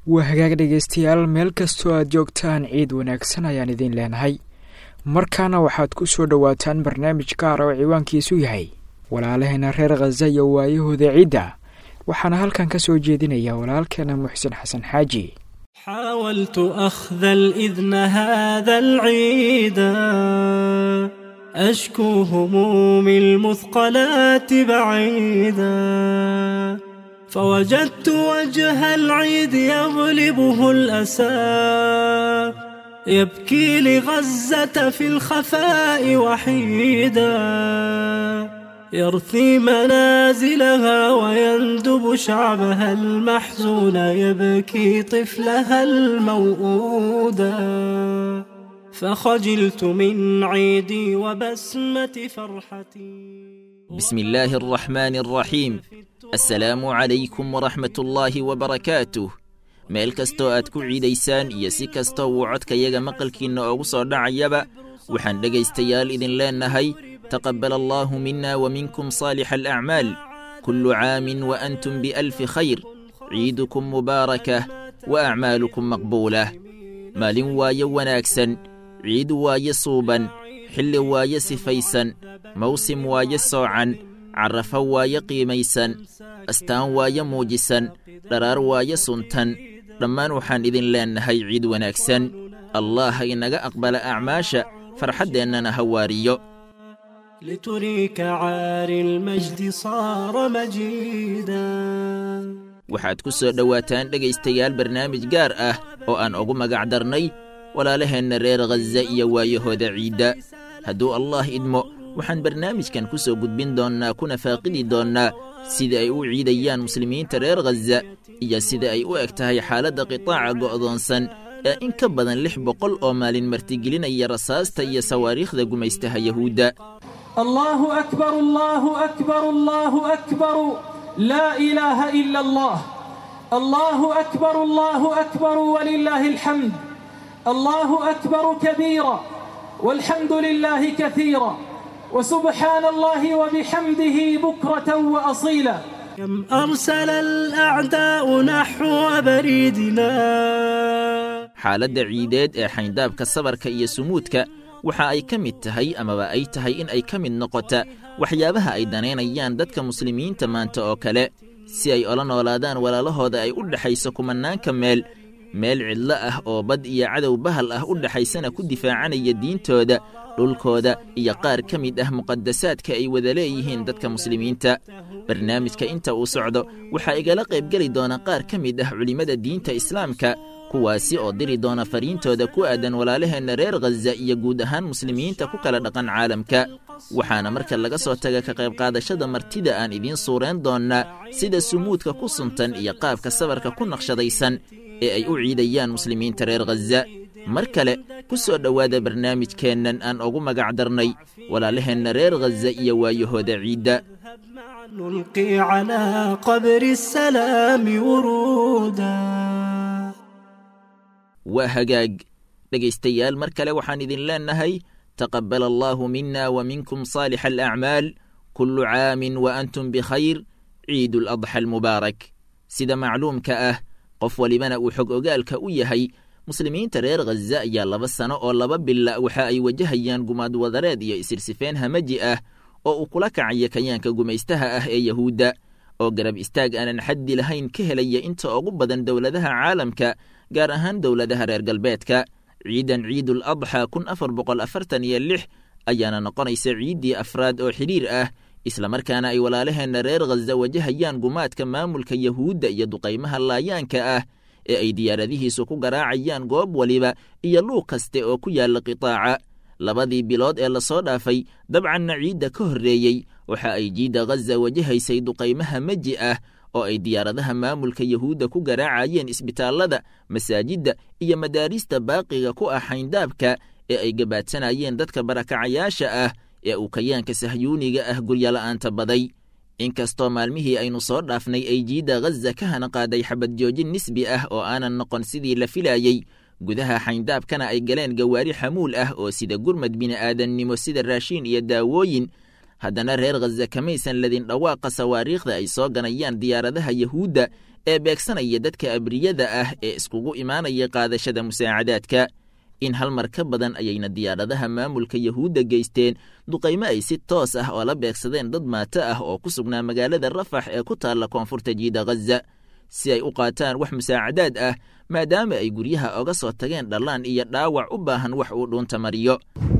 waa hagaag dhegaystayaal meel kastoo aad joogtaan ciid wanaagsan ayaan idin leenahay. markaana waxaad ku soo dhowaataan barnaamij gaar oo ciwaankiisu yahay walaalaheena reer Gaza iyo waayahooda ciidda. waxaana halkan ka soo jeedinaya walaalkeena Muxsin Xasan Xaaji. حاولت أخذ الإذن هذا العيد أشكو همومي المثقلات بعيدا فوجدت وجه العيد يغلبه الأسى يبكي لغزة في الخفاء وحيدا يرثي منازلها ويندب شعبها المحزون يبكي طفلها الموؤودا فخجلت من عيدي وبسمة فرحتي. بسم الله الرحمن الرحيم. السلام عليكم ورحمة الله وبركاته. meel kastoo aad ku ciidaysaan iyo si kastoo uu codkayaga maqalkiinna ugu soo dhacayaba waxaan dhegaystayaal idin leenahay تقبل الله منا ومنكم صالح الأعمال كل عام وأنتم بألف خير عيدكم مباركة وأعمالكم مقبولة. مال واي وناكسا عيد واي صوبا حل واي سفيسا موسم واي صوعا عرف واي قيميسا أستان واي موجسا درار واي سنتا لما نوحان إذن لأنهي عيد وناكسا الله إنك أقبل أعماشا فرحد أننا هواريو لتريك عار المجد صار مجيدا. waxaad ku soo dhawaataan dhegaystayaal barnaamij gaar ah oo aan ugu magac darnay walaalaheena reer Gaza iyo waayahooda ciidda. hadduu Allah idmo waxaan barnaamijkan ku soo gudbin doonaa kuna faaqidi doonaa sida ay u ciidayaan muslimiinta reer Gaza iyo sida ay u egtahay xaaladda qitaaca go'doonsan ee in ka badan 600 oo maalin martigelinaya rasaasta iyo sawaariikhda gumaystaha Yahuuda. الله أكبر الله أكبر الله أكبر لا إله إلا الله الله أكبر الله أكبر ولله الحمد الله أكبر كبيرا والحمد لله كثيرا وسبحان الله وبحمده بكرة وأصيلا. كم أرسل الأعداء نحو بريدنا. xaaladda ciideed ee xayndaabka sabarka iyo sumuudka waxa ay ka mid tahay amaba ay tahay in ay ka mid noqota waxyaabaha ay daneynayaan dadka muslimiinta maanta oo kale si ay ola noolaadaan walaalahooda ay u dhaxayso kumanaanka meel cidlo ah oo bad iyo cadow bahal ah u dhaxaysana ku difaacanaya diintooda dhulkooda iyo qaar ka mid ah muqaddasaadka ay wada leeyihiin dadka muslimiinta. barnaamijka inta uu socdo waxaa igala qaybgeli doona qaar ka mid ah culimada diinta islaamka kuwaasi oo diri doona fariintooda ku aadan walaalaheena reer Gaza iyo guud ahaan muslimiinta ku kala dhaqan caalamka. waxaana marka laga soo taga ka qayb qaadashada martida aan idiin suureen doonaa sida sumuudka ku suntan iyo qaabka sabarka ku naqshadaysan ee ay u ciidayaan muslimiinta reer Gaza. mar kale ku soo dhowaada barnaamijkeennan aan ugu magac darnay walaalaheena reer Gaza iyo waayahooda ciidda. نلقي على قبر السلام ورودا. waa hagaag dhegaystayaal mar kale waxaan idin leenahay تقبل الله منا ومنكم صالح الأعمال كل عام وأنتم بخير عيد الأضحى المبارك. sida macluumka ah qof walibana uu xog ogaalka u yahay muslimiinta reer Gaza ayaa 2 sano oo 2 bil waxa ay wajahayaan gumaad wadareed iyo isirsifeen hamaji ah oo uu kula kacaya kayaanka gumaystaha ah ee Yahuuda oo garab istaag aanan xaddi lahayn ka helaya inta ugu badan dawladaha caalamka gaar ahaan dawladaha reer galbeedka. ciidan ciidul adha 1446 ayaana noqonaysa ciidii afraad oo xiriir ah isla markaana ay walaalaheena reer Gaza wajahayaan gumaadka maamulka Yahuuda iyo duqaymaha laayaanka ah ee ay diyaaradihiisu ku garaacayaan goob waliba iyo luuq kaste oo ku yaala qitaaca. 2 bilood ee la soo dhaafay dabcan ciidda ka horeeyay waxa ay jiida Gaza wajahaysay duqaymaha maji ah oo ay diyaaradaha maamulka Yahuuda ku garaacayeen isbitaalada, masaajidda iyo madaarista baaqiga ku ah xayndaabka ee ay gabaadsanayeen dadka barakacayaasha ah ee uu kayaanka sahyuuniga ah guryala'aanta baday. inkastoo maalmihii aynu soo dhaafnay ay jiida Gaza ka hana qaaday xabad joojin nisbi ah oo aanan noqon sidii la filayay, gudaha xayndaabkana ay galeen gawaari xamuul ah oo sida gurmad bini'aadannimo sida raashin iyo daawooyin. haddana reer Gaza kamaysan ladin dhawaaqa sawaariikhda ay soo ganayaan diyaaradaha Yahuuda ee beegsanaya dadka abriyada ah ee iskugu imaanaya qaadashada musaacadaadka. in hal mar ka badan ayayna diyaaradaha maamulka yahuudda geysteen duqaymo ay si toos ah oo la beegsadeen dad maato ah oo ku sugnaa magaalada rafax ee ku taalla koonfurta jiida ghaza si ay u qaataan wax musaacadaad ah maadaama ay guryaha oga soo tageen dhallaan iyo dhaawac u baahan wax uu dhuunta mariyo.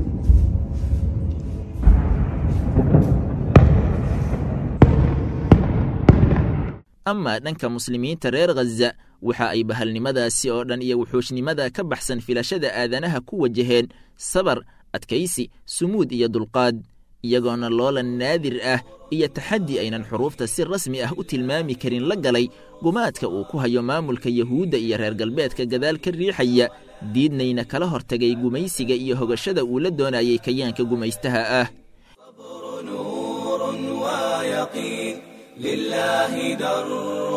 amaa dhanka muslimiinta reer ghaza waxa ay bahalnimadaasi oo dhan iyo wuxuushnimada ka baxsan filashada aadanaha ku wajaheen sabar, adkaysi, sumuud iyo dulqaad, iyagoona loolan naadir ah iyo taxaddi aynan xuruufta si rasmi ah u tilmaami karin la galay gumaadka uu ku hayo maamulka yahuudda iyo reer galbeedka gadaal ka riixaya, diidnayna kala hortagay gumaysiga iyo hogashada uu la doonayay kayaanka gumaystaha ah. لله در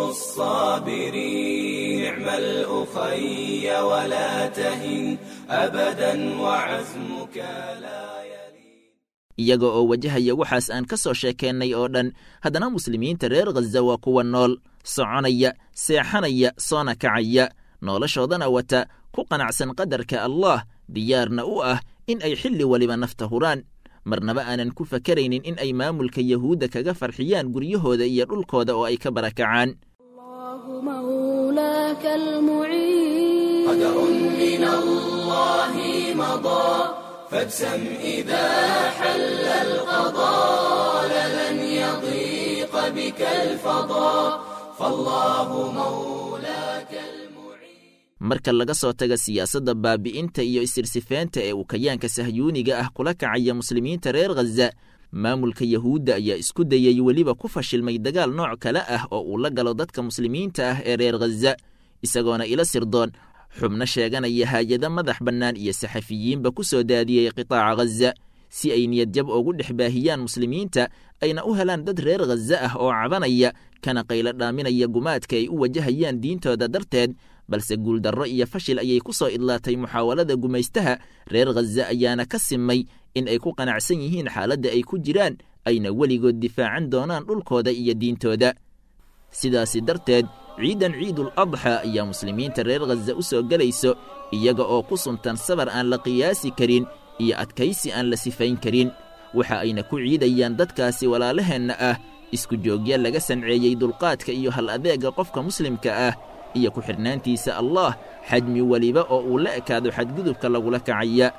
الصابرين نعم الأخي ولا تهن أبدا وعزمك لا يلين. iyaga oo wajahaya waxaas aan ka soo sheekeennay oo dhan haddana muslimiinta reer ghaza waa kuwa nool, soconaya, seexanaya, soona kacaya, noloshoodana wata, ku qanacsan qadarka allah, diyaarna u ah in ay xilli waliba nafta huraan, marnaba aanan ku fakaraynin in ay maamulka yahuudda kaga farxiyaan guryahooda iyo dhulkooda oo ay ka barakacaan. Allahu mawlaaka al-mu'in qadarun min Allahi madaa fabsam idhaa halla al-qadaa lan yadiqa bika al-fadaa fallahu mawlaaka. marka laga soo taga siyaasadda baabi'inta iyo isirsifeenta ee uu kayaanka sahyuuniga ah kula kacaya muslimiinta reer ghaza, maamulka yahuudda ayaa isku dayay weliba ku fashilmay dagaal nooc kale ah oo uu la galo dadka muslimiinta ah ee reer ghaza, isagoona ila sirdoon xubno sheeganaya haayado madax bannaan iyo saxafiyiinba ku soo daadiyey qitaaca ghaza si ay niyadjab ugu dhex baahiyaan muslimiinta ayna u helaan dad reer ghaza ah oo cabanaya kana qaylo dhaaminaya gumaadka ay u wajahayaan diintooda darteed, balse guuldarro iyo fashil ayay ku soo idlaatay muxaawalada gumaystaha. reer ghaza ayaana ka simay in ay ku qanacsan yihiin xaaladda ay ku jiraan, ayna weligood difaacan doonaan dhulkooda iyo diintooda. sidaasi darteed ciidan ciidul adxa ayaa muslimiinta reer ghaza u soo gelayso iyaga oo ku suntan sabar aan la qiyaasi karin iyo adkaysi aan la sifayn karin, waxa ayna ku ciidayaan dadkaasi walaalaheenna ah isku joogya laga sanceeyey dulqaadka iyo hal adeega qofka muslimka ah iyo ku xidhnaantiisa allah xajmi weliba oo uu la ekaado xadgudubka lagula kacaya.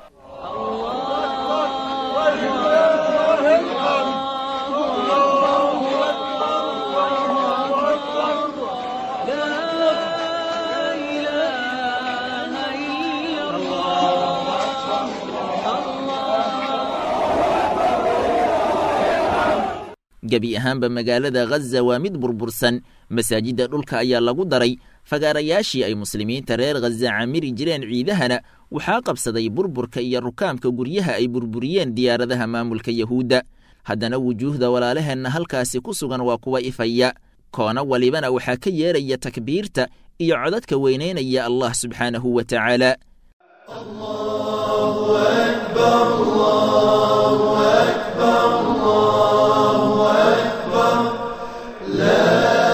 gebi ahaanba magaalada ghaza waa mid burbursan, masaajidda dhulka ayaa lagu daray, fagaarayaashii ay muslimiinta reer ghaza camiri jireen ciidahana waxaa qabsaday burburka iyo rukaamka guryaha ay burburiyeen diyaaradaha maamulka yahuudda. haddana wujuuhda walaalaheenna halkaasi ku sugan waa kuwa ifaya, koona walibana waxaa ka yeeraya takbiirta iyo codadka weynaynaya allah subxaanahu wa tacaala. Allahu akbar, Allahu akbar, Allahu akbar, la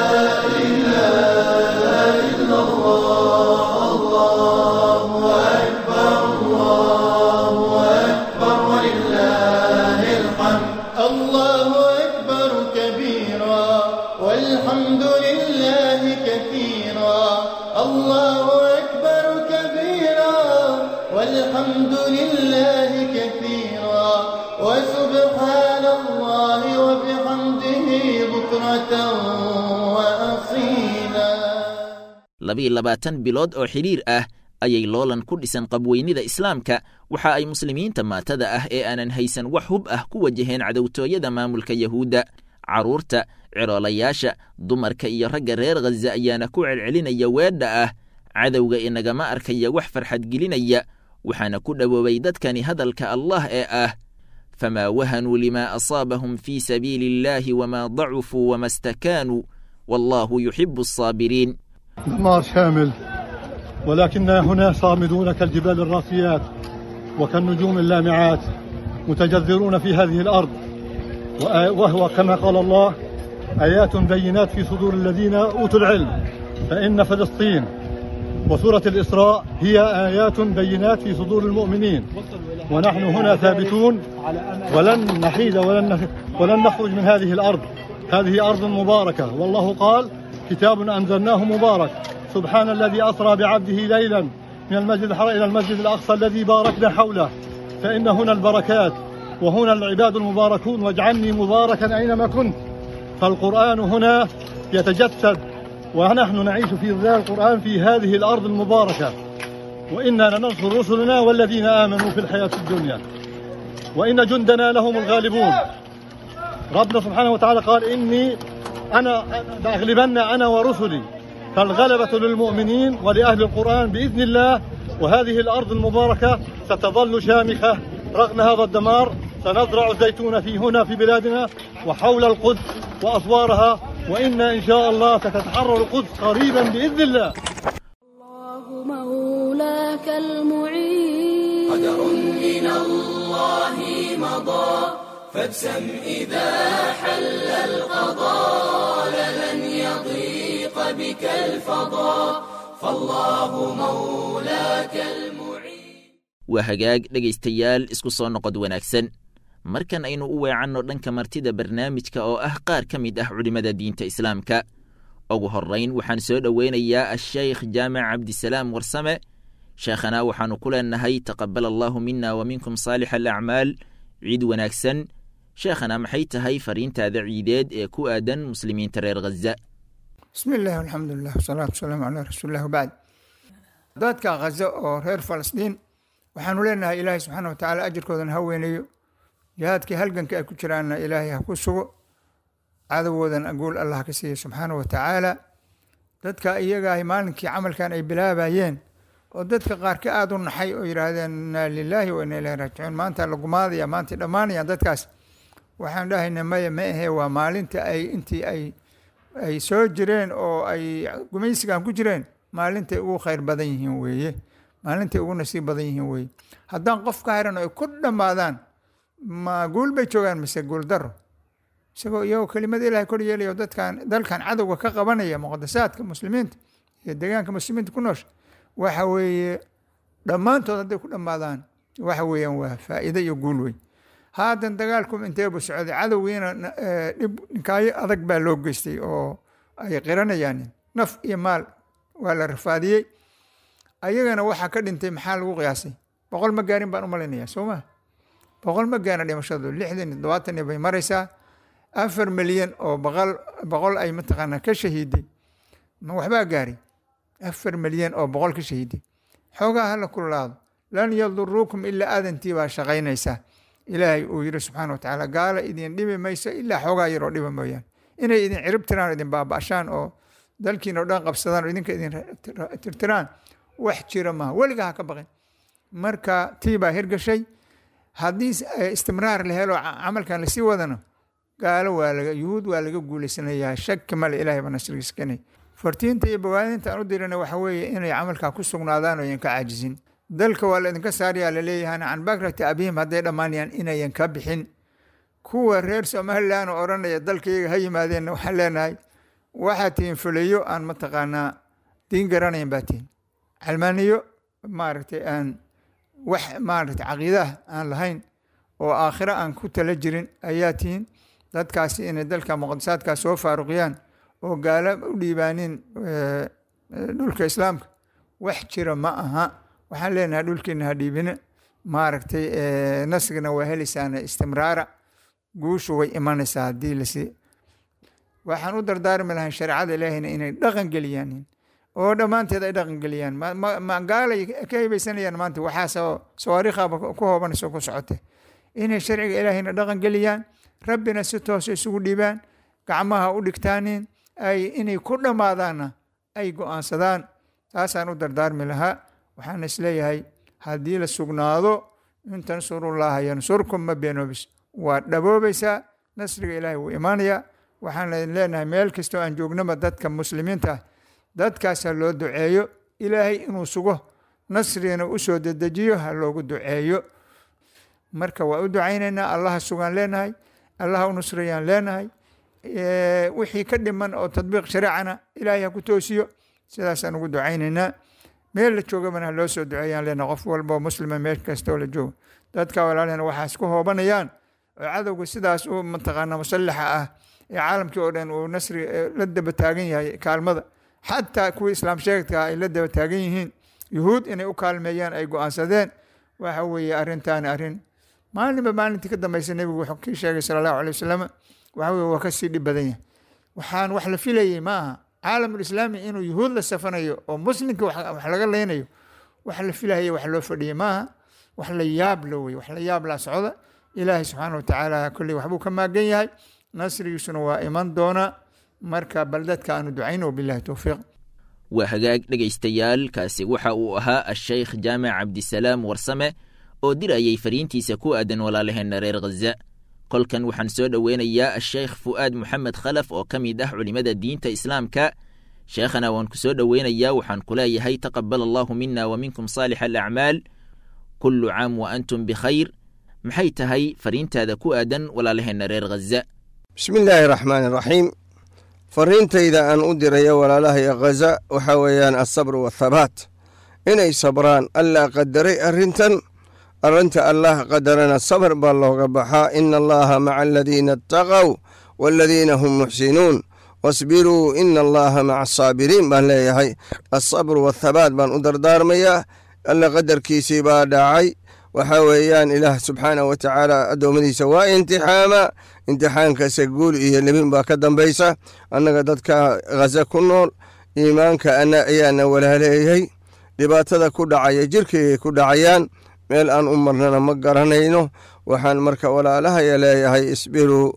ilaha illa Allah, Allahu akbar, Allahu akbar, walillahil hamd. Allahu akbar kabira, walhamdulillahi kathira. Allahu akbar kabira, walhamdulillahi kathira, wa subhanallahi wa bihamdihi bukratan wa asila. 22 bilood oo xiriir ah ayay loolan ku dhisan qabweynida islaamka waxa ay muslimiinta maatada ah ee aanan haysan wax hub ah ku wajaheen cadowtooyada maamulka yahuudda. caruurta, ciroolayaasha, dumarka iyo ragga reer ghaza ayaana ku celcelinaya weedha ah cadowga inagama arkaya wax farxad gelinaya, waxaana ku dhawoobay dadkani hadalka allah ee ah famaa wahanuu limaa asaabahum fii sabiili illaahi wamaa dacufuu wama stakaanuu wallaahu yuxibu الصaabiriin. دمار شامل، ولكننا هنا صامدون كالجبال الراسيات وكالنجوم اللامعات متجذرون في هذه الأرض، وهو كما قال الله آيات بينات في صدور الذين أوتوا العلم فإن فلسطين وسورة الإسراء هي آيات بينات في صدور المؤمنين، ونحن هنا ثابتون ولن نحيد ولن نخرج من هذه الأرض. هذه أرض مباركة، والله قال كتاب أنزلناه مبارك. سبحان الذي أسرى بعبده ليلا من المسجد الحرام إلى المسجد الأقصى الذي باركنا حوله. فإن هنا البركات وهنا العباد المباركون، واجعلني مباركا أينما كنت. فالقرآن هنا يتجسد، ونحن نعيش في ظلال القرآن في هذه الأرض المباركة. وإنا لننصر رسلنا والذين آمنوا في الحياة الدنيا وإن جندنا لهم الغالبون. ربنا سبحانه وتعالى قال أنا لأغلبن أنا ورسلي. فالغلبة للمؤمنين ولأهل القرآن بإذن الله. وهذه الأرض المباركة ستظل شامخة رغم هذا الدمار. سنزرع الزيتون في بلادنا وحول القدس وأسوارها، وإنا إن شاء الله ستتحرر القدس قريبا بإذن الله. الله مولاك المعين. قدر من الله مضى فابسم إذا حل القضاء، لن يضيق بك الفضاء فالله مولاك المعين. وهجاج dhegaystayaal isku soo noqod wanaagsan. markan aynu u weecanno dhanka martida barnaamijka oo ah qaar ka mid ah culimada diinta islaamka. ugu horrayn waxaan soo dhoweynayaa asheykh jaamac cabdisalaam warsame. sheekhana waxaanu ku leenahay taqabbal allahu mina wa minkum saalix alacmaal. ciid wanaagsan. sheekhana maxay tahay fariintaada ciideed ee ku aadan muslimiinta reer ghaza? bismi illah alxamdulilah wasalaatu wasalaamu calaa rasuulilah wabacd. dadka ghaza oo reer falastiin waxaanu leenahay ilaahay subxaana wa tacaala ajirkoodan ha weynayo. jihaadkii halganka ay ku jiraanna ilaahay ha ku sugo. cadowoodan aguul allah ka siiya subxaana wa tacaala. dadka iyagaah maalinkii camalkan ay bilaabayeen oo dadka qaar ka aada u naxay oo yidhaahdeen inaa lilaahi wa inaa ilaahi raajicuun, maanta la gumaadaya, maanta dhammaanayaan dadkaas. waxaan dhahayna maya ma ahee, waa maalinta intii ay soo jireen oo ay gumaysigan ku jireen maalintay ugu khayr badan yihiin weeye, maalintay ugu nasiib badan yihiin weeye. haddaan qof ka haran ay ku dhammaadaan, ma guul bay joogaan mise guul daro? iyagoo kelimada ilahay kor yeelayo dalkan cadowga ka qabanaya muqadasaadka muslimiinta iyo deegaanka muslimiinta ku noosha, waxa weeye dhammaantood hadday ku dhammaadaan waxa weeyaan waa faa'iide iyo guul wey. haatan dagaalkum inteebu socday, cadowgiina dhib ninkaayo adag baa loo geystay oo ay qiranayaan naf iyo maal waa la rafaadiyey. ayagana waxaa ka dhintay maxaa lagu qiyaasay? 100 ma gaarin baan u malaynayaa, soo maa 100 ma gaarna dhimashadu, 60 70 bay maraysaa. 4 milyan oo boqol ay mataqaanaa ka shahiiday, ma waxbaa gaari 4 milyan oo boqol ka shahiiday. xoogaa hala kululaado, lan yaduruukum ilaa aadantii baa shaqaynaysaa. ilaahay uu yidhi subxaana wa tacaala, gaala idin dhibi mayso ilaa xoogaa yaroo dhiba mooyaane. inay idin cirib tiraan, idin baaba'shaan oo dalkiina o dhan qabsadaan oo idinka idin tirtiraan wax jira maaha, weligaa ha ka baqin. marka tii baa hirgashay. haddii istimraar la helo camalkan lasii wadano, gaalo yuhuud waa laga guulaysanayaa, shaki male. ilaahay baa nasrigiisa keenay. fartiinta iyo bogaadinta aan u dirana waxa weeye inay camalkaa ku sugnaadaan oo idinka caajizin. dalka waa la idinka saarayaa laleeyahan can bakrati abihim, hadday dhammaanayaan inayan ka bixin. kuwa reer somalilan oo odhanaya dalka iyaga ha yimaadeenna waxaan leenahay, waxaa tihiin fuleyo aan mataqaanaa diin garanayn baa tihiin, calmaaniyo maaragtay aan wax maaragtay caqiidaha aan lahayn oo aakhiro aan ku tala jirin ayaa tihiin. dadkaasi inay dalka muqadasaadkaas soo faaruqiyaan oo gaala u dhiibaanin dhulka islaamka wax jira ma aha. waxaan leenahay dhulkiina ha dhiibina, maaragtay nasrina waa helaysaana istimraara, guushu way imanaysaa haddii lasii. waxaan u dardaarmi lahayn shareecada ilaahayna inay dhaqan geliyaan oo dhammaanteed ay dhaqan geliyaan. ma gaalay ka hibaysanayaan maanta, waxaasoo sawaariikhaba ku hoobanayso ku socote. inay sharciga ilaahayna dhaqan geliyaan, rabbina si toosa isugu dhiibaan, gacmaha u dhigtaanin, inay ku dhammaadaanna ay go-aansadaan. taasaan u dardaarmi lahaa. waxaan isleeyahay haddii la sugnaado, in tansurullaha yansurkum ma beenoobis, waa dhaboobaysaa, nasriga ilaahay wuu imaanayaa. waxaan leenahay meel kastoo aan joognaba dadka muslimiinta ah, dadkaas ha loo duceeyo, ilaahay inuu sugo, nasrigana u soo dedejiyo ha loogu duceeyo. marka waa u ducaynaynaa, allaha sugaan leenahay, allaha u nusrayaan leenahay. wixii ka dhiman oo tadbiiq shareecana ilaahay ha ku toosiyo, sidaasaan ugu ducaynaynaa. meel la joogabana loo soo duceeyaan leena qof walba muslima meel kastoo la joogo. dadka walaalahena waxaas ku hoobanayaan oo cadowga sidaas u mataqaana musallaxa ah ee caalamkii oo dhan uu nasri la daba taagan yahay kaalmada, xataa kuwii islaam sheegta ay la daba taagan yihiin yuhuud inay u kaalmeeyaan ay go-aansadeen. waxa weeye arrintaani arrin maalinba maalintii ka dambaysa nebigu wuxuu kii sheegay sala allahu alay wasalam, waxa weye waa kasii dhib badan yahay. waxaan wax la filayey ma aha caalamulislaami inuu yuhuud la safanayo oo muslimka wax laga leynayo. wax la filahaye wax loo fadhiyey maaha, wax la yaab lo wey, wax la yaab la socda. ilaahay subxaana watacaala kolley waxbuu ka maagan yahay, nasrigiisuna waa iman doonaa. marka bal dadka aanu ducayno, wabillahi towfiiq. waa hagaag dhegaystayaal, kaasi waxa uu ahaa asheykh jaamac cabdisalaam warsame oo dirayay fariintiisa ku aadan walaalaheenna reer ghaza. kolkan waxaan soo dhoweynayaa asheykh fu'aad moxamed khalaf oo ka mid ah culimmada diinta islaamka. sheekhana waan ku soo dhoweynayaa, waxaan ku leeyahay taqabal allahu mina wa minkum saalix alacmaal, kullu caam wa antum bikhayr. maxay tahay fariintaada ku aadan walaalaheenna reer ghaza? bismi illaahi raxmaani raxiim. fariintayda aan u dirayo walaalahaya ghaza waxaa weeyaan alsabru waathabaat, inay sabraan. allaa qadaray arrinta allah qadarana sabr baa looga baxaa. ina allaha maca aladiina ataqow waaladiina hum muxsinuun wasbiruu ina allaha maca asaabiriin baan leeyahay. alsabru waathabaat baan u dardaarmayaa. alla qadarkiisii baa dhacay. waxaa weeyaan ilaah subxaanah wa tacaala addoommadiisa waa imtixaama. imtixaankase guul iyo libin baa ka dambaysa. annaga dadka ghaza ku nool iimaanka ayaana walaaleeyey. dhibaatada ku dhacaya jirkaygay ku dhacayaan, meel aan u marnana ma garanayno. waxaan marka walaalahaya leeyahay isbiruu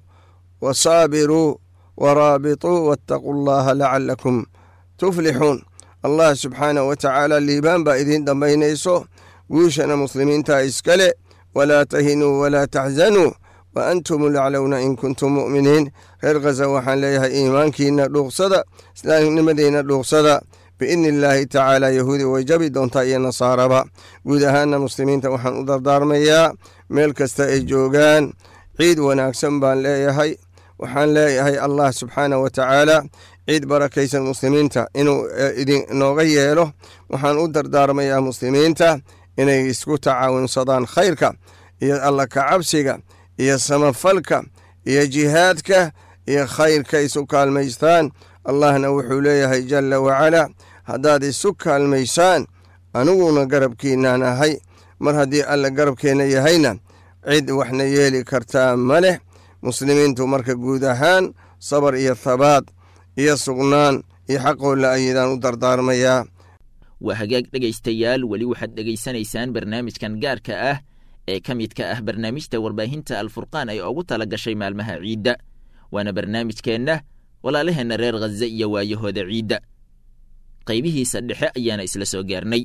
wasaabiruu waraabituu waataquu llaha lacalakum tuflixuun. allah subxaanah wa tacaala liibaan baa idiin dambaynayso. guushana muslimiinta iskale. walaa tahinuu walaa taxzanuu wa antum laclowna in kuntum mu'miniin. reer ghaza waxaan leeyahay iimaankiina dhuuqsada, islaamnimadiina dhuuqsada. biidni illaahi tacaala yahuudi way jabi doontaa iyo nasaaraba. guud ahaana muslimiinta waxaan u dardaarmayaa meel kasta ay joogaan ciid wanaagsan baan leeyahay. waxaan leeyahay allah subxaanah wa tacaala ciid barakaysan muslimiinta inuu inooga yeelo. waxaan u dardaarmayaa muslimiinta inay isku tacaawunsadaan khayrka iyo alla kacabsiga iyo samafalka iyo jihaadka iyo khayrka isu kaalmaystaan. allahna wuxuu leeyahay jalla wacalaa, haddaad isu kaalmaysaan aniguna garabkiinaan ahay. mar haddii alla garabkeenna yahayna cid waxna yeeli kartaa ma leh. muslimiintu marka guud ahaan sabar iyo thabaat iyo sugnaan iyo xaqoolla ayadaan u dardaarmayaa. waa hagaag dhegaystayaal, weli waxaad dhegaysanaysaan barnaamijkan gaarka ah ee ka midka ah barnaamijta warbaahinta alfurqaan ay ugu tala gashay maalmaha ciidda. waana barnaamijkeenna walaalaheenna reer ghaza iyo waayahooda ciidda. qaybihiisa dhexe ayaana isla soo gaarnay.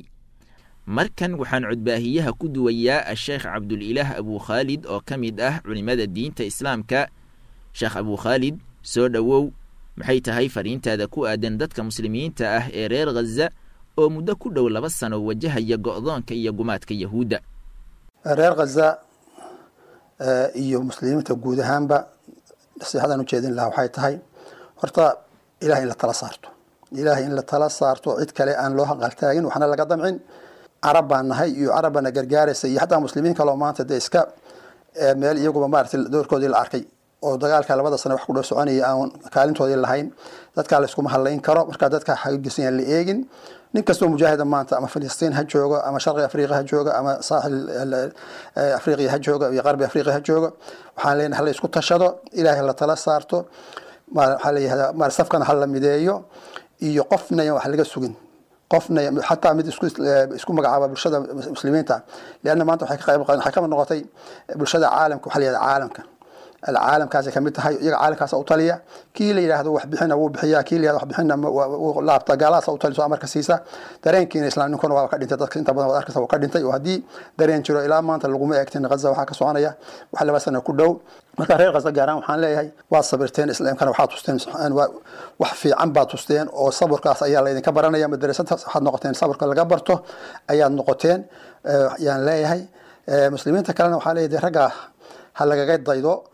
markan waxaan codbaahiyaha ku duwayaa asheekh cabdulilaah abuu khaalid oo ka mid ah culimmada diinta islaamka. sheekh abuu khaalid, soo dhowow. maxay tahay fariintaada ku aadan dadka muslimiinta ah ee reer ghaza oo muddo ku dhow 2 sano wajahaya go'doonka iyo gumaadka yahuudda? reer ghaza iyo muslimiinta guud ahaanba nasiixadan u jeedin lahaa waxay tahay, horta ilaah in la tala saarto. ilaahay in la tala saarto, cid kale aan loo haqaltaagin, waxna laga damcin. carab baan nahay iyo carabana gargaaraysa iyo xataa muslimiin kaloo maanta dee iska meel iyaguba maaragtay doorkoodii la arkay oo dagaalka 2 sano wax ku dhow soconaya aan kaalintoodii lahayn. dadkaa la iskuma hadlayn karo. marka dadka xagisan aan la eegin. nin kastoo mujaahida maanta ama Filistiin ha joogo ama Sharqi Afrika ha joogo ama saaxil Afrika ha joogo iyo Qarbi Afrika ha joogo, waxaan leenahay hal isku tashado, ilaahay la tala saarto. waxaa leeyahay maar safkan hal la mideeyo iyo qofna wax laga sugin. qofna xataa mid isku magacaaba bulshada muslimiinta, leanna maanta waxay ka qayb qaadan xakama noqotay bulshada caalamka. waxaa leeyahay caalamka العالمkaas ka mid tahay, iyaga caalamkaas u taliya. kii la yiraahdo wax bixina wuu bixiyaa, kii la yiraahdo wax bixina laabta gaalaas u taliso amarka siisa. dareenkiina islaamninkuna waa ka dhintay. dadka inta badan arkaysa waa ka dhintay. oo haddii dareen jiro ilaa maanta laguma eegtin Ghaza waxa ka soconaya wax 2 sano ku dhow. marka reer Ghaza gaaraan waxaan leeyahay waa sabirteen, islaamkana waxaad tusteen wax fiican baad tusteen oo sabarkaas ayaa la idinka baranaya. madrasada waxaad noqoteen sabarka laga barto ayaad noqoteen. yaan leeyahay muslimiinta kalena waxaa leeyahay ragga ha lagaga daydo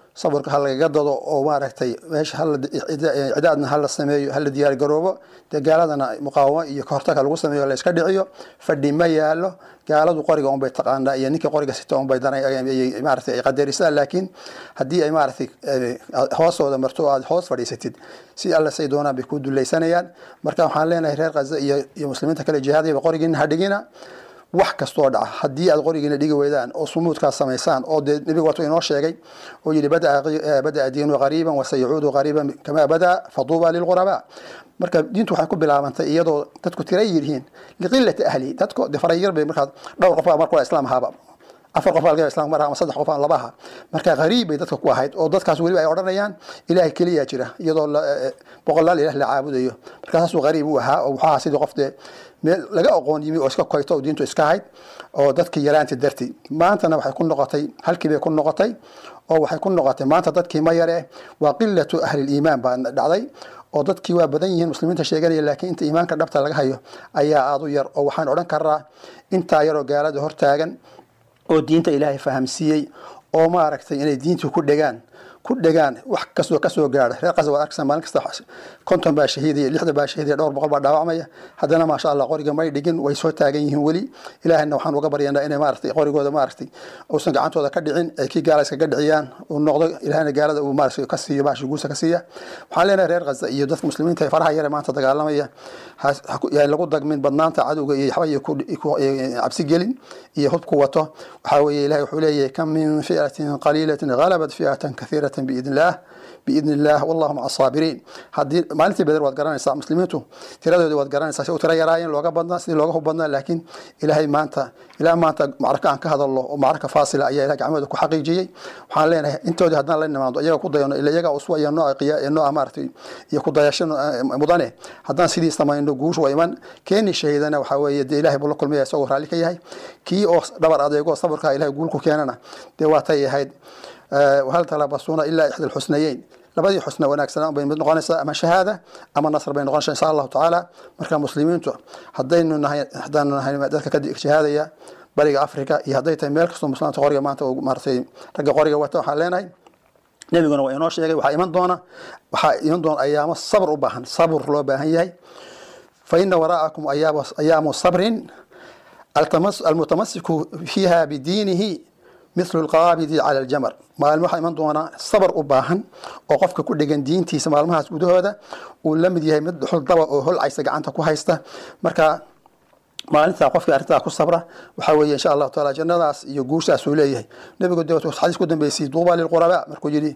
sabarka halagaga dado oo maaragtay meesha cidaadna hala sameeyo hala diyaar garoobo dee gaaladana muqaawamo iyo kahortaga lagu sameeyo la iska dhiciyo fadhi ma yaalo gaaladu qoriga unbay taqaanaa iyo ninkii qoriga sita unbay maaragtay ay qadarisaa laakiin haddii ay maaragtay hoosooda marto aad hoos fadhiisatid si alla say doonaan bay ku dulaysanayaan marka waxaan leenahay reer Gaza iyo muslimiinta kale jihaadiyaba qorigiina ha dhigina wax kastoo dhaca haddii aad qorigiina dhigi weydaan oo sumuudkaas samaysaan oo dee nebigu waatu inoo sheegay oo yidhi bada'a diinu qariiban wasayuudu qariiban kamaa bada'a faduuba lilqurabaa marka diintu waxay ku bilaabantay iyadoo dadku tira yihiin liqillati ahli dadku farayir bay markaad dhowr qof markuu islaam ahaaba afar qof alga islaam mar ama saddex qof aan labaha marka qariib bay dadka ku ahayd oo dadkaas wali ay oranayaan ilaahay kaliya jira iyadoo boqolaal ilaah la caabudayo markaas uu qariib u ahaa oo waxa sidii qof meel laga aqoon yimi oo iska koyto oo diintu iska hayd oo dadka yaraanta darti maantana waxay ku noqotay halkii bay ku noqotay oo waxay ku noqotay maanta dadkii ma yare waa qillatu ahli iimaan baa dhacday oo dadkii waa badan yihiin muslimiinta sheeganaya laakiin inta iimaanka dhabta laga hayo ayaa aad u yar oo waxaan oran karaa inta yar oo gaalada hor taagan oo diinta ilaahay fahamsiiyay oo maaragtay inay diintu ku dhagaan wax kastoo ka soo gaara reer Gaza waa arksan maalin kasta 50 baa shahiiday 60 baa shahiiday dhowr boqol baa dhaawacmaya haddana ma sha Allah qoriga may dhigin way soo taagan yihiin wali ilaahayna waxaan uga baryaynaa inay maaragtay qorigooda maaragtay uusan gacantooda ka dhicin ay ki gaala iska dhiciyaan oo noqdo ilaahayna gaalada uu maaragtay ka siiyo baashi guusa ka siiya waxaan leenahay reer Gaza iyo dadka muslimiinta ay faraha yare maanta dagaalamaya lagu dagmin badnaanta cadowga iyo xabay ku cabsi gelin iyo hubku wato waxa weeye ilaahay wuxuu leeyahay kam min fi'atin qalilatin ghalabat fi'atan kathira بإذن الله والله مع الصابرين هذه مالتي بدر وادقران الصاع مسلمينتو ترى وادقران الصاع وترى يراين لوجا بدنا سيد لوجا بدنا لكن إلهي ما أنت معركة عن كهذا الله ومعركة فاصلة أي لك عمودك حقيقي وحالينا أنتوا هدنا لنا ما ضيع كودا إلا يجا أسوأ ينوع قيا ينوع أمارتي يكودا يشن مضانه هدنا سيدي استمعين إنه جوش وإيمان كان الشهيدنا وحوي إلهي بقول كل ما يسوي عليك ياهي كي أو دبر هذا يقول صبر كا إلهي يقولك كياننا دواتي هيد وهل تلبسون إلا إحدى الحسنيين لبدي حسنى وناكسنا بين نقانسة أما شهادة أما النصر بين نقانسة إن شاء الله تعالى مركا مسلمين تو حدين هاي ذلك كدي شهادة بريق أفريقيا يهديت ملك صوم مسلمين تقاريا ما أنت مرتين رجع قاريا وقتها حلينا نبي قلنا ويناش يجي وحيمن دون أيام الصبر وبهن صبر لو بهن فإن وراءكم أيام صبر المتمسك فيها بدينه مثل القابض على الجمر ما المحا من دونا صبر وباهن وقفك كل دغن دينتيس maalmahaas gudahooda uu lamid yahay mid xul daba oo hol aysa gacanta ku haysta marka maalinta qofka arrinta ku sabra waxa weeye insha Allah taala jannadaas iyo guushaas uu leeyahay nabigu dawladda xadiis ku dambeysay duuba lil quraba markuu yiri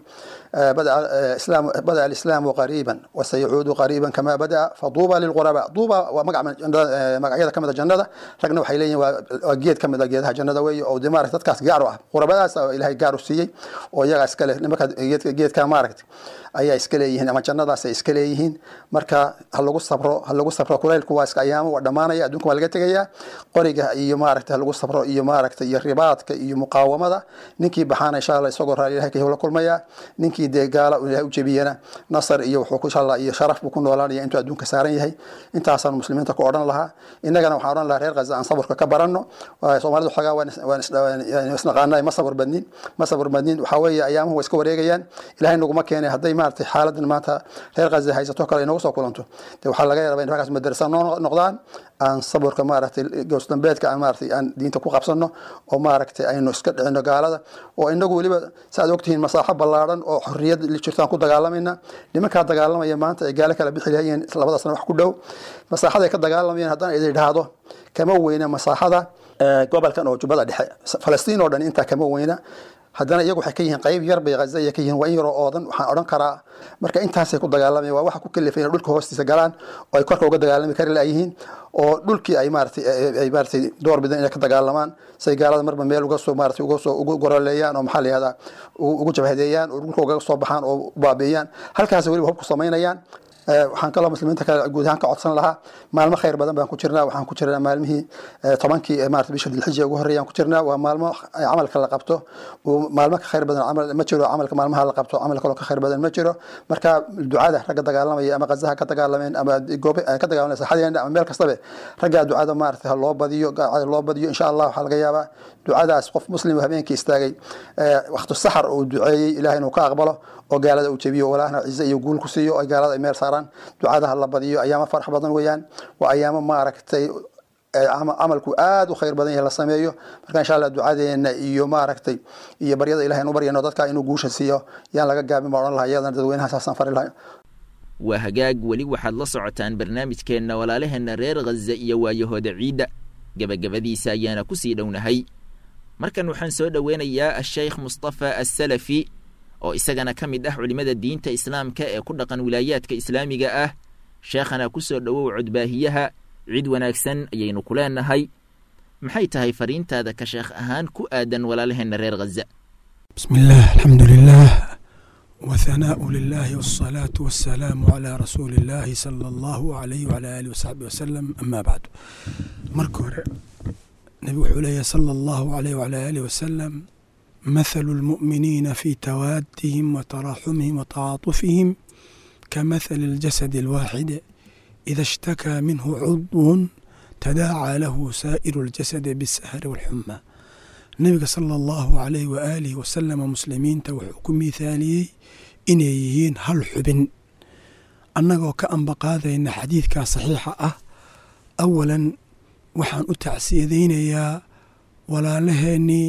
bada al-islam qariban wa sayuudu qariban kama bada faduuba lil quraba duuba waa magacyada kamida jannada ragna waxay leeyihiin waa geed kamida geedaha jannada weeye oo dimaar dadkaas gaar ah qurabadaas ilaahay gaar u siiyay oo iyaga iska leh nimanka geedka maaragtay ayaa iska leeyihiin ama jannadaas ay iska leeyihiin marka hal lagu sabro kuleylku waa iska ayaamo waa dhamaanaya adduunka waa laga tagaya qoriga iyo maaragtay lagu sabro iyo maaragtay iyo ribaadka iyo muqaawamada ninkii baxana insha Allah isagoo raali ilaahay ka kulmaya ninkii deegaala ilaahay u jabiyana nasr iyo wuxuu ku insha Allah iyo sharaf ku noolaanaya intuu adduunka saaran yahay intaasaan muslimiinta ku oran lahaa inagana waxaan oran lahaa reer Gaza aan sabarka ka baranno Soomaalidu xagaa waan isnaqaanay ma sabar badnin waxa weeye ayaamuhu iska wareegayaan ilaahay nagu ma keenay haday maartay xaaladan maanta reer Gaza haysato kale inoo soo kulanto waxa laga yaabaa in halkaas madrasa noqdaan aan sabarka maartay goostambeedka aan maartay aan diinta ku qabsano oo maartay aynu iska dhicino gaalada oo inagu waliba saad ogtihiin masaaxab ballaaran oo xorriyad li jirtaan ku dagaalamayna nimanka dagaalamaya maanta ay gaala kala bixi lahaayeen labada sano wax ku dhow masaaxada ay ka dagaalamayeen haddana ay yiraahdo kama weyna masaaxada gobolkan oo Jubbada Dhexe Falastiin oo dhan inta kama weyna haddana iyagu waxay ka yihiin qayb yar bay Gaza ka yihiin waa yar oo dhan waxaan oran karaa marka intaas ay ku dagaalamay waa waxa ku kalifay dhulka hoostiisa galaan oo ay korka uga dagaalami kari laayihiin oo dhulkii ay maartay door bidan inay ka dagaalamaan say gaalada marba meel uga soo ugu goraleeyaan oo maxaa la yiraahdaa ugu jabhadeeyaan oo dhulka uga soo baxaan oo baabeeyaan halkaas waliba hubku sameynayaan waxaan kaloo muslimiinta kale guud ahaan ka codsan lahaa maalmo khayr badan baan ku jirnaa waxaan ku jirnaa maalmihii 10kii maarta bisha dilxija ugu horeeyaan ku jirnaa waa maalmo camalka la qabto maalmo ka khayr badan camal ma jiro camalka maalmaha la qabto camal kale ka khayr badan ma jiro marka ducada ragga dagaalamaya ama qazaha ka dagaalameen ama goob ka dagaalameen saxadeena ama meel kastaba ragga ducada maarta loo badiyo insha Allah waxa laga yaabaa ducadaas qof muslim habeenkii istaagay waqti saxar oo duceeyay ilaahay inuu ka aqbalo oo gaalada uu jabiyo walaahna ciise iyo guul ku siiyo oo gaalada ay meel saaraan ducada la badiyo ayaama farx badan weeyaan waa ayaama maaragtay amalku aad u khayr badan yahay la sameeyo marka insha Allah ducadeena iyo maaragtay iyo baryada ilaahay inuu baryano dadka inuu guusha siiyo yaan laga gaabin ma oran lahayd dadweynaha saasan fari lahayd waa hagaag weli waxaad la socotaan barnaamijkeena walaalaheena reer Gaza iyo waayahooda ciida gabagabadiisa ayaana ku sii dhownahay markan waxaan soo dhaweynayaa Sheikh Mustafa As-Salafi oo isagana kamid ah culimada diinta islaamka ee ku dhaqan wilaayaadka islaamiga ah sheekhana ku soo dhawow cudbaahiyaha cid wanaagsan ayaynu ku leenahay maxay tahay fariintaada ka sheekh ahaan ku aadan walaalaheena reer Gaza bismillaah alxamdulillaah wa thana'u lillahi was-salatu was-salamu ala rasuulillaah sallallahu alayhi wa ala alihi wa sahbihi wa sallam amma ba'd marka hore nabi wuxuu leeyahay sallallahu alayhi wa ala alihi wa sallam مثل المؤمنين في توادهم وتراحمهم وتعاطفهم كمثل الجسد الواحد إذا اشتكى منه عضو تداعى له سائر الجسد بالسهر والحمى النبي صلى الله عليه وآله وسلم مسلمين توحكم مثالي إنيين هل حبن أنه كأن بقاذا إن حديثك صحيحة أولا وحان أتعسيدين يا ولا لهني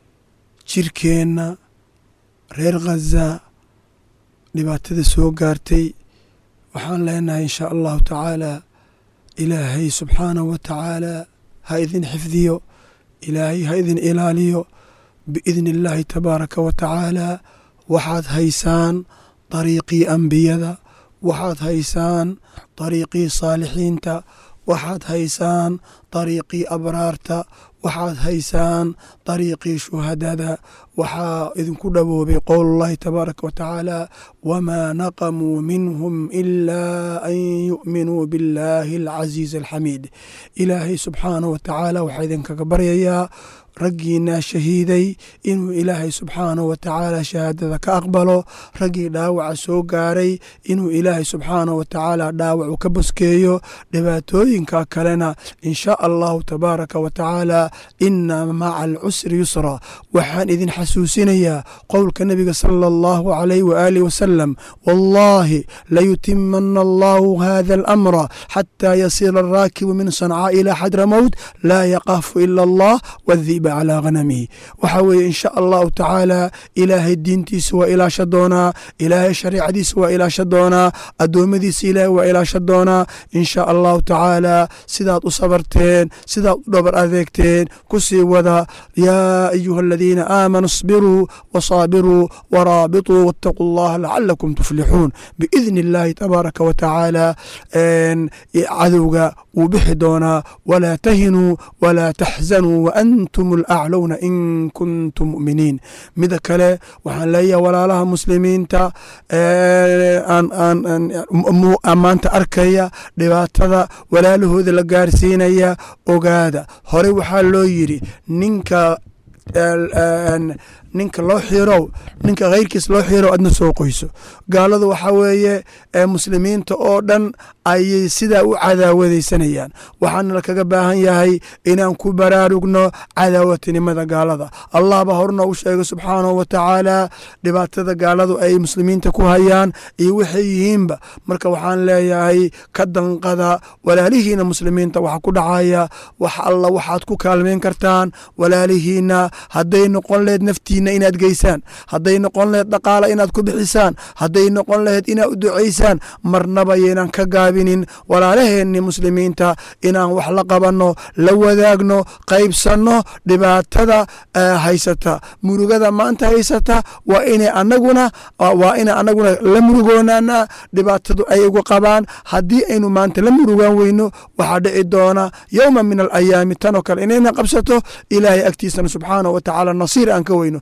jirkeenna reer Gaza dhibaatada soo gaartay waxaan leenahay insha Allah taala ilaahay subhanahu wa taala ha idin xifdiyo ilaahay ha idin ilaaliyo biidnillahi tabaaraka wa taala waxaad haysaan dariiqii anbiyada waxaad haysaan dariiqii saalixiinta waxaad haysaan dariiqii abraarta waxaad haysaan dariiqii shuhadada waxaa idinku dhawoobay qowlullahi tabaaraka wa tacaala wamaa naqamuu minhum ilaa an yu'minuu billaahi alcasiizi alxamiid ilaahay subxaanahu wa tacaala waxaa idinkaga baryayaa raggiina shahiiday inuu ilaahay subxaanahu wa tacaala shahaadada ka aqbalo raggii dhaawaca soo gaaray inuu ilaahay subxaanahu wa tacaala dhaawacu ka boskeeyo dhibaatooyinka kalena insha allahu tabaaraka wa tacaala ina maca alcusri yusra waxaan idin xasuusinayaa qowlka nabiga sala allahu calayh waaalih wasalam wallahi layutimana allahu hada alamra xataa yasiira alraakibu min sancaa ila xadramowt laa yaqaafu ila allah wadhiba على غنمه وحوي إن شاء الله تعالى إلهي الدين تيس وإلى شدونا إلهي شريعة ديس وإلى شدونا الدوم ديس إلهي وإلى شدونا إن شاء الله تعالى سداد صبرتين سداد دبر أذيكتين كسي وذا يا أيها الذين آمنوا اصبروا وصابروا ورابطوا واتقوا الله لعلكم تفلحون بإذن الله تبارك وتعالى عذوك وبحدونا ولا تهنوا ولا تحزنوا وأنتم الأعلون إن كنتم مؤمنين ماذا كلا وحن ليا ولا لها مسلمين تا أمان تأركيا لباتذا ولا له ذي الجارسين يا أوجادا هري وحلو يري ninka loo xirow ninka keyrkiis loo xiro adna soo qoyso gaaladu waxa weeye muslimiinta oo dhan ayay sidaa u cadaawadaysanayaan waxaana la kaga baahan yahay inaan ku baraarugno cadaawatinimada gaalada allah baa horna u sheegay subxaanahu wa tacaala dhibaatada gaaladu ay muslimiinta ku hayaan iyo waxay yihiinba marka waxaan leeyahay ka danqada walaalihiina muslimiinta waxa ku dhacaya wax alla waxaad ku kaalmeyn kartaan walaalihiina hadday noqon leed naftii inaad geysaan hadday noqon lahayd dhaqaale inaad ku bixisaan hadday noqon lahayd inaad u ducaysaan marnaba yeenan ka gaabinin walaalaheenni muslimiinta inaan wax la qabanno la wadaagno qaybsanno dhibaatada haysata murugada maanta haysata waa inay anaguna la murugoonaana dhibaatadu ay ugu qabaan haddii aynu maanta la murugaan weyno waxaa dhici doona yowma min alayaami tanoo kale inayna qabsato ilaahay agtiisana subxaanahu wa tacaala nasiir aan ka weyno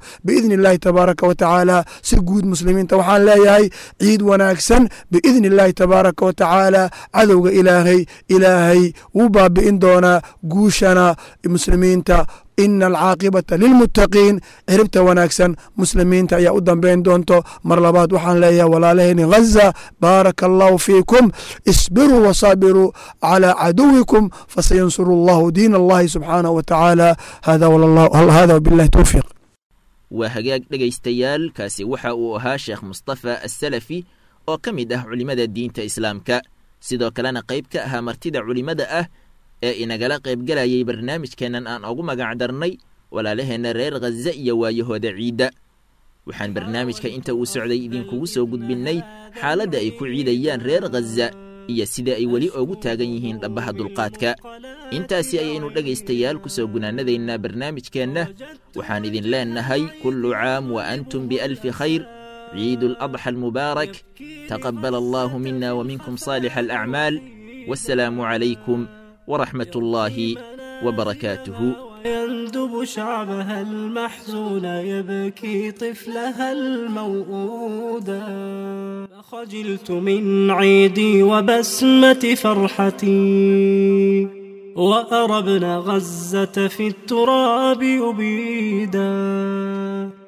biidni illaahi tabaaraka wa tacaala si guud muslimiinta waxaan leeyahay ciid wanaagsan biidni illaahi tabaaraka wa tacaala cadowga ilaahay wuu baabi'in doonaa guushana muslimiinta ina alcaaqibata lilmuttaqiin ciribta wanaagsan muslimiinta ayaa u dambayn doonto mar labaad waxaan leeyahay walaalahayni ghaza baaraka allahu fiikum isbiruu wasaabiruu calaa caduwikum fasayansuru allahu diin allahi subxaanahu wa tacaala hada wabillahi towfiiq waa hagaag dhegaystayaal kaasi waxa uu ahaa sheekh mustafa assalafi oo ka mid ah culimmada diinta islaamka sidoo kalena qayb ka ahaa martida culimmada ah ee inagala qaybgalayay barnaamijkeennan aan ugu magac darnay walaalaheenna reer ghaza iyo waayahooda ciidda waxaan barnaamijka inta uu socday idinkugu soo gudbinnay xaaladda ay ku ciidayaan reer ghaza iyo sida ay weli ugu taagan yihiin dhabbaha dulqaadka intaasi ayaynu dhegaystayaal ku soo gunaanadaynaa barnaamijkeenna waxaan idin leennahay kullu caam wa antum bialfi khayr ciidu aladxa almubaarak taqabbal allahu mina wa minkum saalix alacmaal wassalaamu calaykum ورحمة الله وبركاته يندب شعبها المحزون يبكي طفلها الموؤودا خجلت من عيدي وبسمة فرحتي وأرى ابن غزة في التراب يبيدا